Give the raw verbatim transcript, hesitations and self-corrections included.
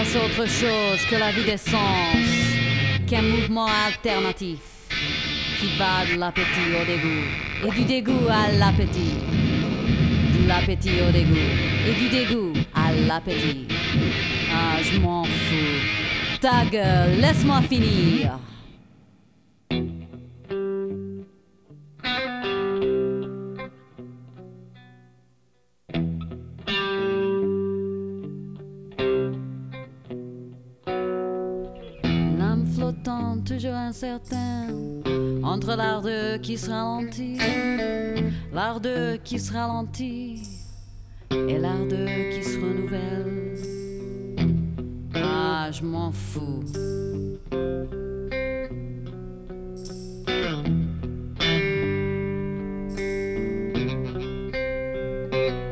Est-ce autre chose que la vie d'essence, qu'un mouvement alternatif qui va de l'appétit au dégoût et du dégoût à l'appétit, de l'appétit au dégoût et du dégoût à l'appétit? Ah, je m'en fous. Ta gueule, laisse-moi finir. L'âme flottant, toujours incertain, entre l'ardeux qui se ralentit, l'ardeux qui se ralentit et l'ardeux qui se renouvelle. Ah, je m'en fous.